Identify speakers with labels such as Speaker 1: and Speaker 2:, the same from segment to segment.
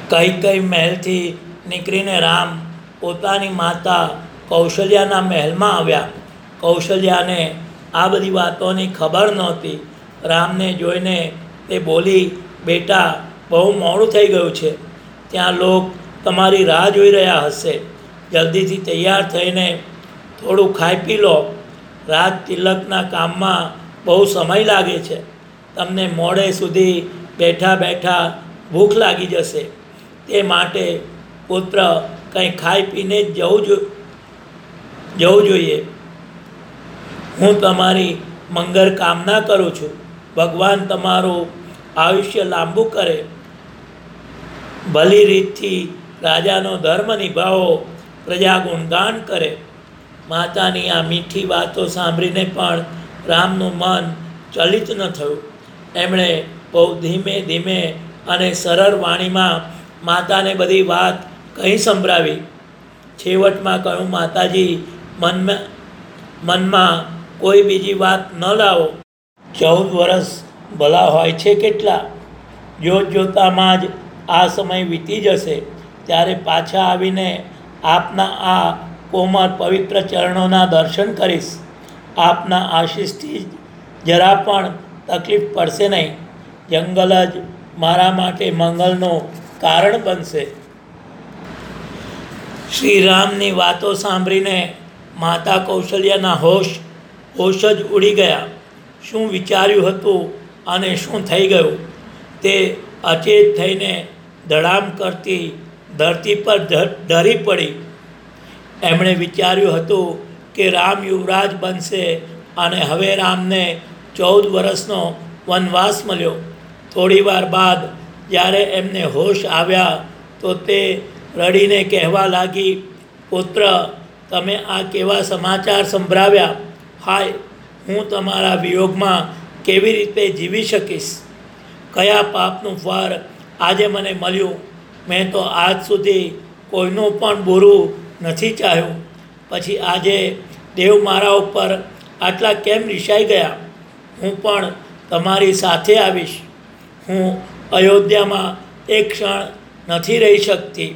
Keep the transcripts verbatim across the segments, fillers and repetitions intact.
Speaker 1: કઈ કઈ મહેલથી નીકળીને રામ પોતાની માતા કૌશલ્યાના મહેલમાં આવ્યા. કૌશલ્યાને આ બધી વાતોની ખબર નહોતી. રામને જોઈને તે બોલી, બેટા, બહુ મોડું થઈ ગયું છે. ત્યાં લોક તમારી રાહ જોઈ રહ્યા હશે. જલ્દીથી તૈયાર થઈને થોડું ખાઈ પી લો. રાજ તિલકના કામમાં બહુ સમય લાગે છે. તમને મોડે સુધી બેઠા બેઠા ભૂખ લાગી જશે. તે માટે પુત્ર કંઈ ખાઈ પીને જ જવું જો જવું જોઈએ. હું તમારી મંગળ કામના કરું છું. ભગવાન તમારું આયુષ્ય લાંબુ કરે. ભલી રીતથી રાજાનો ધર્મ નિભાવો, પ્રજા ગુણગાન કરે. માતાની આ મીઠી વાતો સાંભળીને પણ રામનું મન ચલિત ન થયું. એમણે બહુ ધીમે ધીમે અને સરળ વાણીમાં માતાને બધી વાત કહી સંભળાવી. છેવટમાં કહ્યું, માતાજી, મનમાં મનમાં કોઈ બીજી વાત ન લાવો. ચૌદ વર્ષ ભલા હોય છે કેટલા? જોત જોતામાં જ આ સમય વીતી જશે. ત્યારે પાછા આવીને આપના આ કોમળ પવિત્ર ચરણોના દર્શન કરીશ. આપના આશીષથી જરા પણ તકલીફ પડશે નહીં. જંગલ જ મારા માટે મંગલનું કારણ બનશે. શ્રીરામની વાતો સાંભળીને માતા કૌશલ્યાના હોશ હોશ જ ઉડી ગયા. શું વિચાર્યું હતું અને શું થઈ ગયું તે અચેત થઈને ધડામ કરતી ધરતી પર ઢળી પડી. એમણે વિચાર્યું હતું કે રામ યુવરાજ બનશે અને હવે રામને ચૌદ વર્ષનો વનવાસ મળ્યો. થોડી વાર બાદ જ્યારે એમને હોશ આવ્યા તો તે રડીને કહેવા લાગી, પુત્ર, તમે આ કેવા સમાચાર સંભળાવ્યા? હાય, હું તમારા વિયોગમાં કેવી રીતે જીવી શકીશ? કયા પાપનું ફળ આજે મને મળ્યું? મેં તો આજ સુધી કોઈનું પણ બુરું નથી ચાહ્યું. પછી આજે દેવ મારા ઉપર આટલા કેમ રિસાઈ ગયા? હું પણ તમારી સાથે આવીશ. હું અયોધ્યામાં એક ક્ષણ નથી રહી શકતી.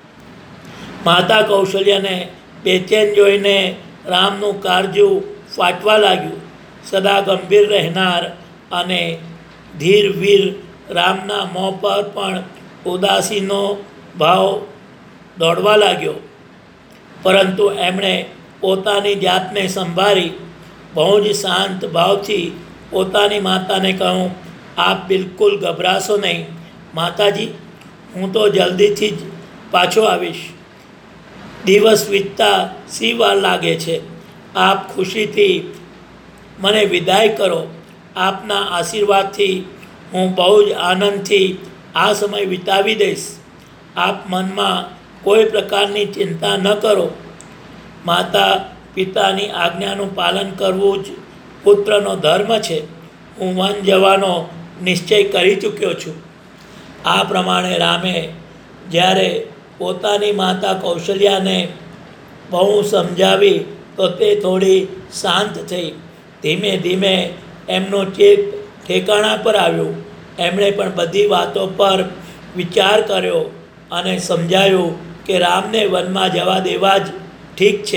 Speaker 1: માતા કૌશલ્યાને બેચેન જોઈને રામનું કાળજું ફાટવા લાગ્યું. સદા ગંભીર રહેનાર અને ધીર વીર રામના મોં પર પણ ઉદાસીનો ભાવ દોડવા લાગ્યો. પરંતુ એમણે પોતાની જાતને સંભાળી બહુ જ શાંત ભાવથી પોતાની માતાને કહ્યું, આપ બિલકુલ ગભરાશો નહીં. માતાજી, હું તો જલ્દીથી જ પાછો આવીશ. દિવસ વીતતા સી વાર લાગે છે. આપ ખુશીથી મને વિદાય કરો. આપના આશીર્વાદથી હું બહુ જ આનંદથી આ સમય વિતાવી દઈશ. આપ મનમાં કોઈ પ્રકારની ચિંતા ન કરો. માતા પિતાની આજ્ઞાનું પાલન કરવું જ પુત્રનો ધર્મ છે. હું વન જવાનો નિશ્ચય કરી ચૂક્યો છું. આ પ્રમાણે રામે જ્યારે પોતાની માતા કૌશલ્યાને બહુ સમજાવી તો તે થોડી શાંત થઈ. ધીમે ધીમે એમનો ચેત ઠેકાણા પર આવ્યું. એમણે પણ બધી વાતો પર વિચાર કર્યો અને સમજાયું કે રામને વનમાં જવા દેવા જ ઠીક છે.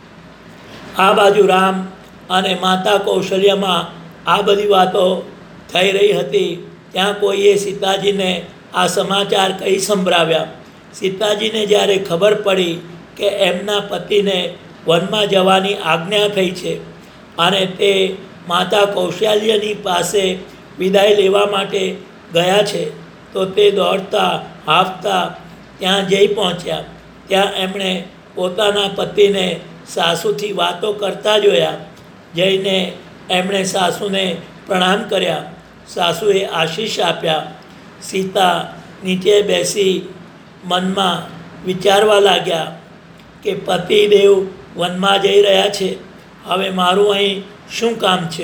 Speaker 1: આ બાજુ રામ અને માતા કૌશલ્યામાં આ બધી વાતો થઈ રહી હતી. ત્યાં કોઈએ સીતાજીને આ સમાચાર કહી સંભળાવ્યા. સીતાજીને જ્યારે ખબર પડી કે એમના પતિને વનમાં જવાની આજ્ઞા થઈ છે અને તે માતા કૌશલ્યાની પાસે વિદાય લેવા માટે ગયા છે તો તે દોડતા હાંફતા ત્યાં જઈ પહોંચ્યા. ત્યાં એમણે પોતાના પતિને સાસુથી વાતો કરતા જોયા. જઈને એમણે સાસુને પ્રણામ કર્યા. સાસુએ આશીષ આપ્યા. સીતા નીચે બેસી મનમાં વિચારવા લાગ્યા કે પતિદેવ વનમાં જઈ રહ્યા છે. હવે મારું અહીં શું કામ છે?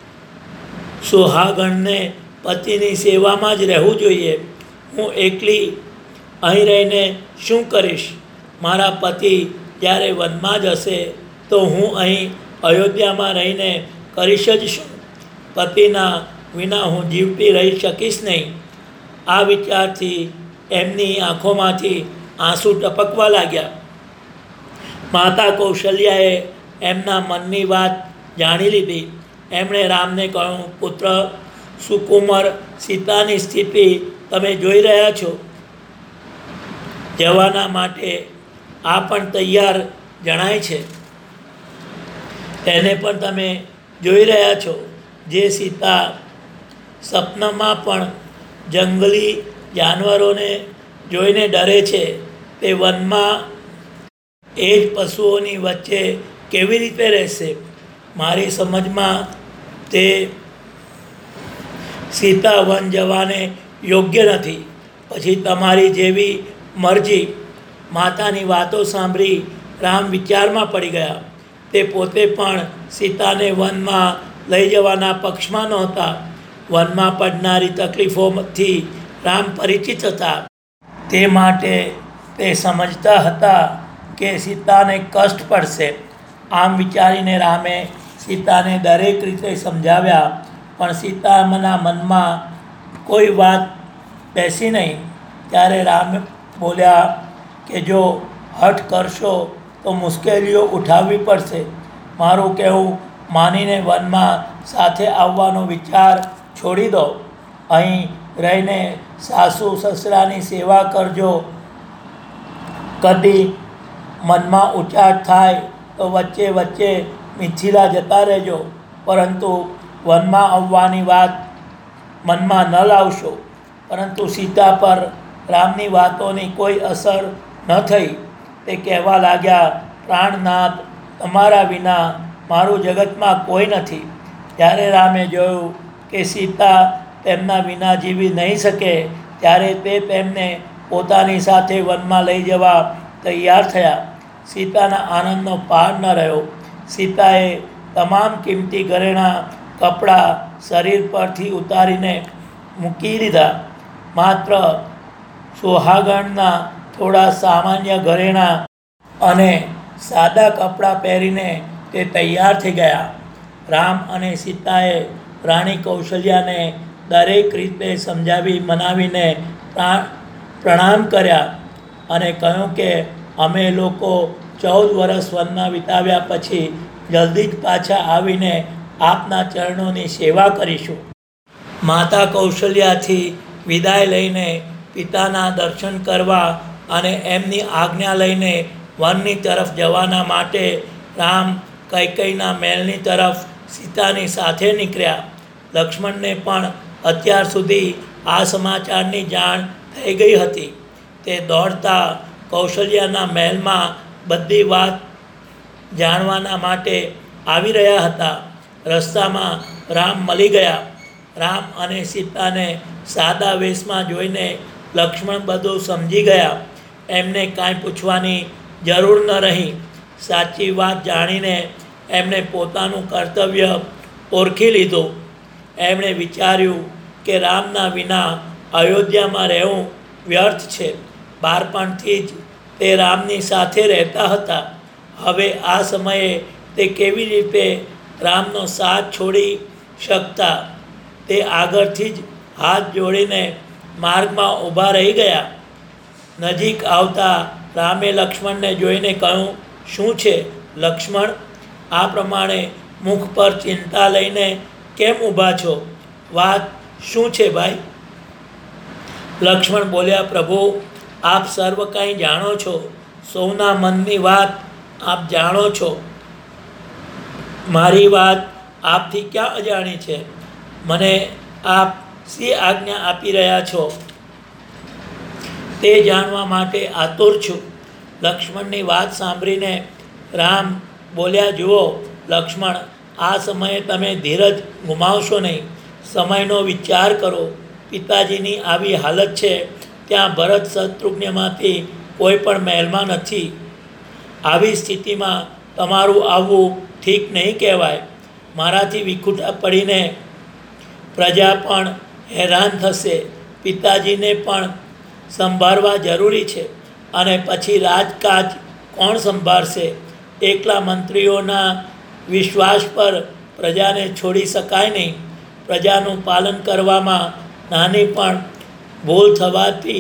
Speaker 1: સુહાગણને પતિની સેવામાં જ રહેવું જોઈએ. હું એકલી અહીં રહીને શું કરીશ? મારા પતિ જ્યારે વનમાં જશે તો હું અહીં અયોધ્યામાં રહીને કરીશ જ શું? પતિના વિના હું જીવતી રહી શકીશ નહીં. આ વિચારથી એમની આંખોમાંથી આંસુ ટપકવા લાગ્યા. માતા કૌશલ્યાએ એમના મનની વાત જાણી લીધી. એમણે રામને કહ્યું, પુત્ર સુકુમાર સીતાની સ્થિતિ તમે જોઈ રહ્યા છો. જવાના માટે આ પણ તૈયાર જણાય છે. તેને પણ તમે જોઈ રહ્યા છો. જે સીતા સપનામાં પણ જંગલી જાનવરોને જોઈને ડરે છે, તે વનમાં એ જ પશુઓની વચ્ચે કેવી રીતે રહેશે? મારી સમજમાં તે સીતા વન જવાને યોગ્ય નથી. પછી તમારી જેવી મરજી. માતાની વાતો સાંભળી રામ વિચારમાં પડી ગયા. તે પોતે પણ સીતાને વનમાં લઈ જવાના પક્ષમાં નહોતા. વનમાં પડનારી તકલીફોથી રામ પરિચિત હતા. તે માટે તે સમજતા હતા કે સીતાને કષ્ટ પડશે. આમ વિચારીને રામે સીતાને દરેક રીતે સમજાવ્યા, પણ સીતાના મનમાં કોઈ વાત બેસી નહીં. ત્યારે રામ બોલ્યા કે જો હઠ કરશો તો મુશ્કેલીઓ ઉઠાવવી પડશે. મારું કહેવું માનીને વનમાં સાથે આવવાનો વિચાર છોડી દો. અહીં રહીને સાસુ સસરાની સેવા કરજો. કદી મનમાં ઉચાટ થાય તો વચ્ચે વચ્ચે મિથિલા જતા રહેજો, પરંતુ વનમાં આવવાની વાત મનમાં ન લાવશો. પરંતુ સીતા પર રામની વાતોની કોઈ અસર ન થઈ. તે કહેવા લાગ્યા, પ્રાણનાથ, તમારા વિના મારું જગતમાં કોઈ નથી. જ્યારે રામે જોયું કે સીતા તેમના વિના જીવી નહીં શકે, ત્યારે તે તેમને પોતાની સાથે વનમાં લઈ જવા તૈયાર થયા. સીતાના આનંદનો પાર ન રહ્યો. સીતાએ તમામ કિંમતી ઘરેણાં કપડાં શરીર પરથી ઉતારીને મૂકી દીધા. માત્ર સુહાગણના થોડા સામાન્ય ઘરેણાં અને સાદા કપડાં પહેરીને તે તૈયાર થઈ ગયા. રામ અને સીતાએ રાણી કૌશલ્યાને દરેક રીતે સમજાવી મનાવીને પ્રણામ કર્યા અને કહ્યું કે અમે લોકો ચૌદ વર્ષ વનમાં વિતાવ્યા પછી જલ્દી જ પાછા આવીને આપના ચરણોની સેવા કરીશું. માતા કૌશલ્યાથી વિદાય લઈને પિતાના દર્શન કરવા અને એમની આજ્ઞા લઈને વનની તરફ જવાના માટે રામ કૈકેયીના મહેલની તરફ સીતાની સાથે નીકળ્યા. લક્ષ્મણને પણ અત્યાર સુધી આ સમાચારની જાણ થઈ ગઈ હતી. તે દોડતા કૌશલ્યાના મહેલમાં બધી વાત જાણવાના માટે આવી રહ્યા હતા. રસ્તામાં રામ મળી ગયા. રામ અને સીતાને સાદા વેશમાં જોઈને લક્ષ્મણ બધું સમજી ગયા. એમને કાંઈ પૂછવાની જરૂર ન રહી. સાચી વાત જાણીને એમણે પોતાનું કર્તવ્ય ઓળખી લીધું. એમણે વિચાર્યું કે રામના વિના અયોધ્યામાં રહેવું વ્યર્થ છે. બાળપણથી જ તે રામની સાથે રહેતા હતા. હવે આ સમયે તે કેવી રીતે રામનો સાથ છોડી શકતા? તે આગળથી જ હાથ જોડીને માર્ગમાં ઊભા રહી ગયા. નજીક આવતા રામે લક્ષ્મણને જોઈને કહ્યું, શું છે લક્ષ્મણ? આ પ્રમાણે મુખ પર ચિંતા લઈને કેમ ઊભા છો? વાત શું છે ભાઈ? લક્ષ્મણ બોલ્યા, પ્રભુ, આપ સર્વ કંઈ જાણો છો. સૌના મનની વાત આપ જાણો છો. મારી વાત આપથી ક્યાં અજાણી છે? મને આપ શી આજ્ઞા આપી રહ્યા છો તે જાણવા માટે આતુર છું. લક્ષ્મણની વાત સાંભળીને રામ બોલ્યા, જુઓ લક્ષ્મણ, આ સમયે તમે ધીરજ ગુમાવશો નહીં. સમયનો વિચાર કરો. પિતાજીની આવી હાલત છે, ત્યાં ભરત શત્રુઘ્નમાંથી કોઈ પણ મહેલમાં નથી. આવી સ્થિતિમાં તમારું આવવું ઠીક નહીં કહેવાય. મારાથી વિખૂટા પડીને પ્રજા પણ હેરાન થશે. પિતાજીને પણ સંભાળવા જરૂરી છે, અને પછી રાજકાજ કોણ સંભાળશે? એકલા મંત્રીઓના વિશ્વાસ પર પ્રજાને છોડી શકાય નહીં. પ્રજાનું પાલન કરવામાં નાની પણ ભૂલ થવાથી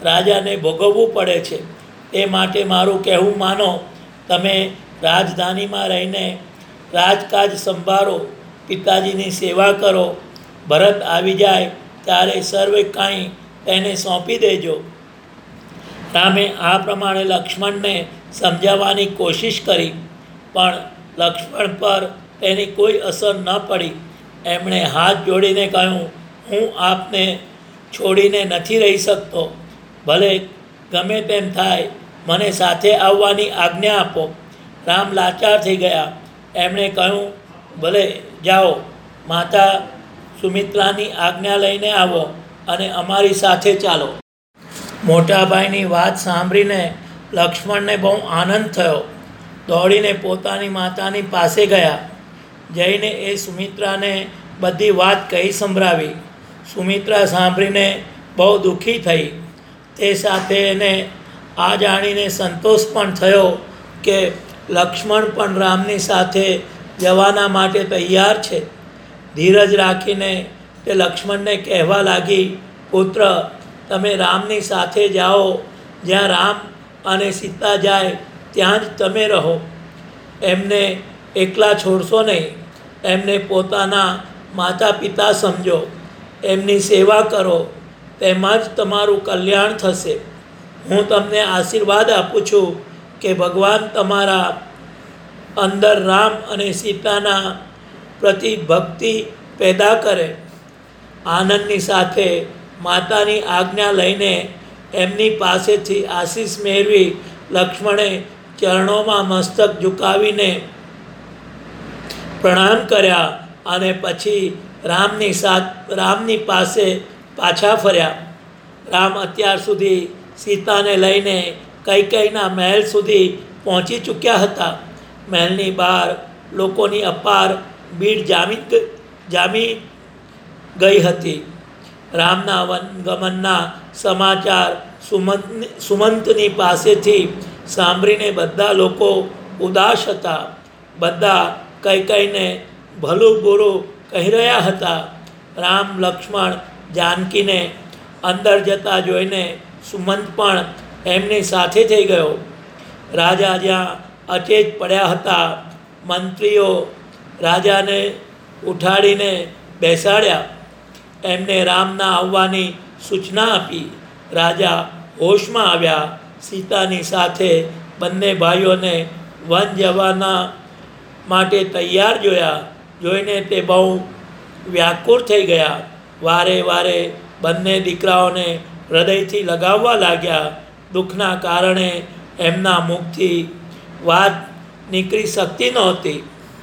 Speaker 1: રાજાને ભોગવવું પડે છે. એ માટે મારું કહેવું માનો, તમે રાજધાનીમાં રહીને રાજકાજ સંભાળો, પિતાજીની સેવા કરો. ભરત આવી જાય ત્યારે સર્વે કાંઈ તેને સોંપી દેજો. રામે આ પ્રમાણે લક્ષ્મણને સમજાવવાની કોશિશ કરી, પણ લક્ષ્મણ પર તેની કોઈ અસર ન પડી. એમણે હાથ જોડીને કહ્યું, હું આપને છોડીને નથી રહી શકતો. ભલે ગમે તેમ થાય, મને સાથે આવવાની આજ્ઞા આપો. રામ લાચાર થઈ ગયા. એમણે કહ્યું, ભલે જાઓ, માતા સુમિત્રાની આજ્ઞા લઈને આવો અને અમારી સાથે ચાલો. મોટા ભાઈની વાત સાંભળીને લક્ષ્મણને બહુ આનંદ થયો. દોડીને પોતાની માતાની પાસે ગયા. જઈને એ સુમિત્રાને બધી વાત કહી સંભળાવી. સુમિત્રા સાંભળીને બહુ દુઃખી થઈ. તે સાથે એને આ જાણીને સંતોષ પણ થયો કે લક્ષ્મણ પણ રામની સાથે જવાના માટે તૈયાર છે. ધીરજ રાખીને તે લક્ષ્મણને કહેવા લાગી, પુત્ર, તમે રામની સાથે જાઓ. જ્યાં રામ અને સીતા જાય ત્યાં જ તમે રહો. એમને એકલા છોડશો નહીં. એમને પોતાના માતા પિતા સમજો. એમની સેવા કરો. તેમાં જ તમારું કલ્યાણ થશે. હું તમને આશીર્વાદ આપું છું કે ભગવાન તમારા અંદર રામ અને સીતાના પ્રતિ ભક્તિ પેદા કરે. આનંદની સાથે માતાની આજ્ઞા લઈને એમની પાસેથી આશીષ મેળવી લક્ષ્મણે ચરણોમાં મસ્તક ઝુકાવીને પ્રણામ કર્યા અને પછી રામની સાથ રામની પાસે પાછા ફર્યા. રામ અત્યાર સુધી સીતાને લઈને કૈકેયીના મહેલ સુધી પહોંચી ચૂક્યા હતા. મહેલની બહાર લોકોની અપાર ભીડ જામી જામી ગઈ હતી. રામના વનગમનના સમાચાર સુમંત સુમંતની પાસેથી સાંભળીને બધા લોકો ઉદાસ હતા. બધા કૈકેયીને ભલું બુરું કહી રહ્યા હતા. રામ, લક્ષ્મણ, જાનકીને અંદર જતા જોઈને સુમંત પણ એમની સાથે થઈ ગયો. રાજા જ્યાં અચેત પડ્યા હતા, મંત્રીઓ રાજાને ઉઠાડીને બેસાડ્યા. એમને રામના આવવાની સૂચના આપી. રાજા હોશમાં આવ્યા. સીતાની સાથે બંને ભાઈઓને વન જવાના માટે તૈયાર જોયા. જોઈને તે બહુ વ્યાકુળ થઈ ગયા. વારે વારે બંને દીકરાઓને હૃદયથી લગાવવા લાગ્યા. દુઃખના કારણે એમના મુખથી વાત નીકળી શકતી નહોતી.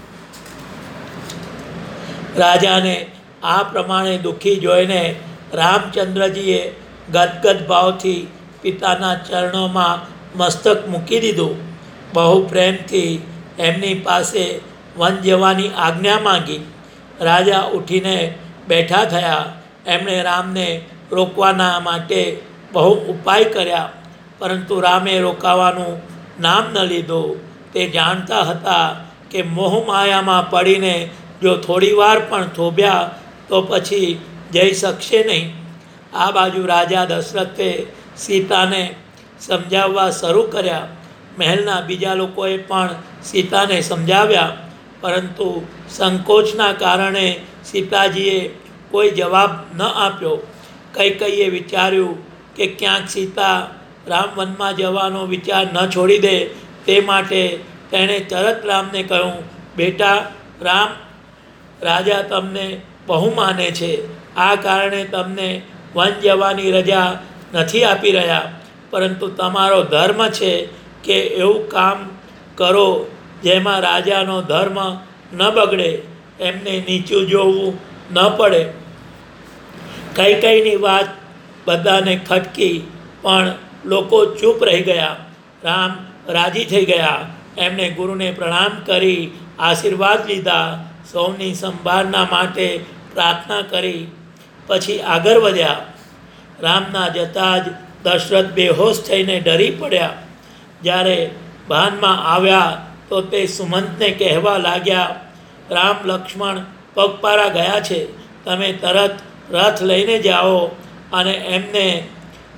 Speaker 1: રાજાને આ પ્રમાણે દુઃખી જોઈને રામચંદ્રજીએ ગદગદ ભાવથી પિતાના ચરણોમાં મસ્તક મૂકી દીધું. બહુ પ્રેમથી એમની પાસે વન જવાની આજ્ઞા માંગી. રાજા ઉઠીને બેઠા થયા. એમણે રામને રોકવાના માટે બહુ ઉપાય કર્યા, પરંતુ રામે રોકાવાનું નામ ન લીધું. તે જાણતા હતા કે મોહમાયામાં પડીને જો થોડી વાર પણ થોભ્યા તો પછી જઈ શકશે નહીં. આ બાજુ રાજા દશરથે સીતાને સમજાવવા શરૂ કર્યા. મહેલના બીજા લોકોએ પણ સીતાને સમજાવ્યા, પરંતુ સંકોચના કારણે સીતાજીએ કોઈ જવાબ ન આપ્યો. કૈકેયીએ વિચાર્યું કે ક્યાંક સીતા રામવનમાં જવાનો વિચાર ન છોડી દે, તે માટે તેણે તરત રામને કહ્યું, બેટા રામ, રાજા તમને બહુ માને છે. આ કારણે તમને વન જવાની રજા નથી આપી રહ્યા, પરંતુ તમારો ધર્મ છે કે એવું કામ કરો જેમાં રાજાનો ધર્મ ન બગડે, એમને નીચું જોવું ન પડે. કૈકેયીની વાત બધાને ખટકી, પણ લોકો ચૂપ રહી ગયા. રામ રાજી થઈ ગયા. એમણે ગુરુને પ્રણામ કરી આશીર્વાદ લીધા. સૌની સંભાળના માટે પ્રાર્થના કરી પછી આગળ વધ્યા. રામના જતાં જ દશરથ બેહોશ થઈને ડરી પડ્યા. જ્યારે ભાનમાં આવ્યા તો તે સુમંતને કહેવા લાગ્યા, રામ, લક્ષ્મણ પગપાળા ગયા છે. તમે તરત રથ લઈને જાઓ અને એમને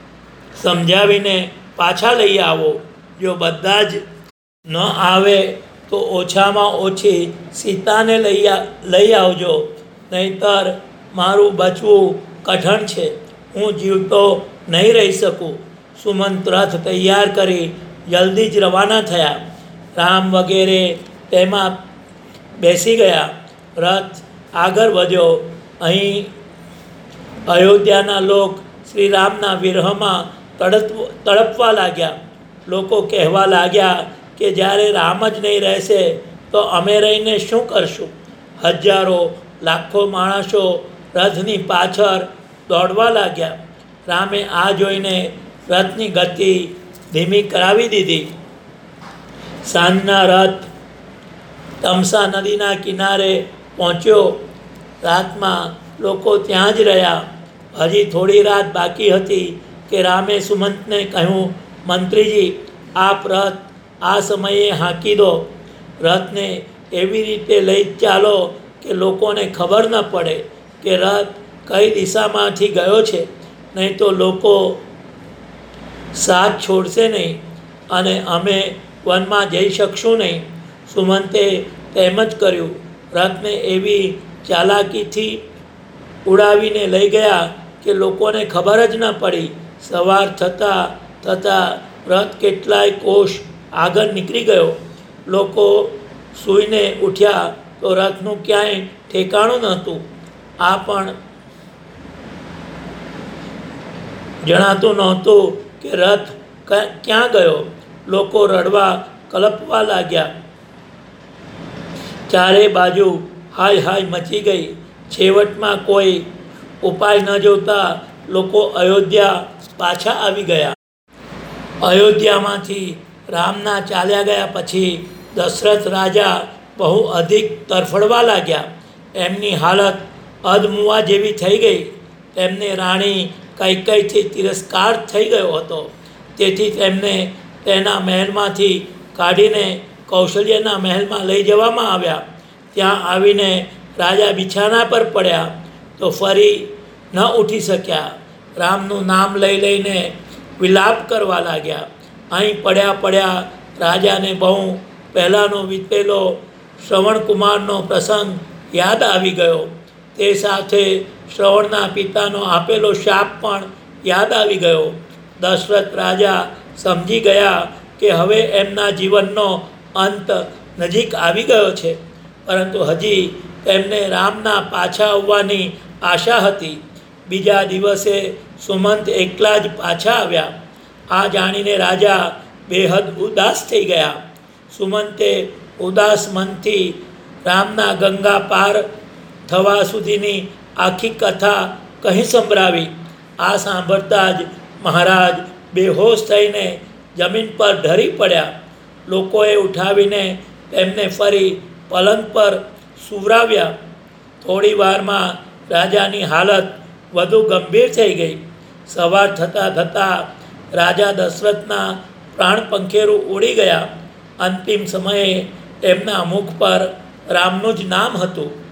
Speaker 1: સમજાવીને પાછા લઈ આવો. જો બધા જ ન આવે તો ઓછામાં ઓછી સીતાને લઈ લઈ આવજો, નહીંતર મારું બચવું કઠણ છે. હું જીવતો નહીં રહી શકું. સુમંત રથ તૈયાર કરી જલ્દી જ રવાના થયા. રામ વગેરે તેમાં બેસી ગયા. રથ આગળ વધ્યો. અહીં અયોધ્યાના લોક શ્રી રામના વિરહમાં તડપ તડપવા લાગ્યા. લોકો કહેવા લાગ્યા કે જ્યારે રામ જ નહીં રહેશે તો અમે રહીને શું કરશું? હજારો લાખો માણસો રથની પાછળ દોડવા લાગ્યા. રામે આ જોઈને રથની ગતિ ધીમી કરાવી દીધી. સાંજના રથ તમસા નદીના કિનારે પહોંચ્યો. રાતમાં લોકો ત્યાં જ રહ્યા. હજી થોડી રાત બાકી હતી કે રામે સુમંતને કહ્યું, મંત્રીજી, આપ રથ આ સમયે હાંકી દો. રથને એવી રીતે લઈ ચાલો કે લોકોને ખબર ન પડે કે રથ કઈ દિશામાંથી ગયો છે, નહીં તો લોકો સાથ છોડશે નહીં અને અમે વનમાં જઈ શકશું નહીં. સુમંતે તેમ જ કર્યું. રથને એવી ચાલાકીથી ઉડાવીને લઈ ગયા કે લોકોને ખબર જ ન પડી. સવાર થતાં થતાં રથ કેટલાય કોષ આગળ નીકળી ગયો. લોકો સૂઈને ઉઠ્યા તો રથનું ક્યાંય ઠેકાણું નહોતું. આ પણ જણાતું નહોતું કે રથ ક્યાં ગયો. લોકો રડવા કલપવા લાગ્યા. ચારે બાજુ હાય હાય મચી ગઈ. છેવટમાં કોઈ ઉપાય ન જોતા લોકો અયોધ્યા પાછા આવી ગયા. અયોધ્યામાંથી રામના ચાલ્યા ગયા પછી દશરથ રાજા બહુ અધિક તરફડવા લાગ્યા. એમની હાલત અધમુવા જેવી થઈ ગઈ. તેમને રાણી કૈકેયીથી તિરસ્કાર થઈ ગયો હતો. તેથી તેમને તેના મહેલમાંથી કાઢીને કૌશલ્યના મહેલમાં લઈ જવામાં આવ્યા. ત્યાં આવીને રાજા બિછાના પર પડ્યા તો ફરી ન ઉઠી શક્યા. રામનું નામ લઈ લઈને વિલાપ કરવા લાગ્યા. અહીં પડ્યા પડ્યા રાજાને બહુ પહેલાંનો વીતેલો શ્રવણકુમારનો પ્રસંગ યાદ આવી ગયો. તે સાથે શ્રવણના પિતાનો આપેલો શાપ પણ યાદ આવી ગયો. દશરથ રાજા સમજી ગયા કે હવે એમના જીવનનો અંત નજીક આવી ગયો છે, પરંતુ હજી તેમને રામના પાછા આવવાની આશા હતી. બીજા દિવસે સુમંત એકલા જ પાછા આવ્યા. આ જાણીને રાજા બેહદ ઉદાસ થઈ ગયા. સુમંતે ઉદાસ મનથી રામના ગંગા પાર થવા સુધીની આખી કથા કહી સંભળાવી. આ સાંભળતા જ મહારાજ બેહોશ થઈને જમીન પર ઢળી પડ્યા. લોકોએ ઉઠાવીને તેમને ફરી પલંગ પર સુવરાવ્યા. થોડી વારમાં રાજાની હાલત વધુ ગંભીર થઈ ગઈ. સવાર થતાં થતાં રાજા દશરથના પ્રાણ પંખેરું ઉડી ગયા. અંતિમ સમયે તેમના મુખ પર રામનું જ નામ હતું.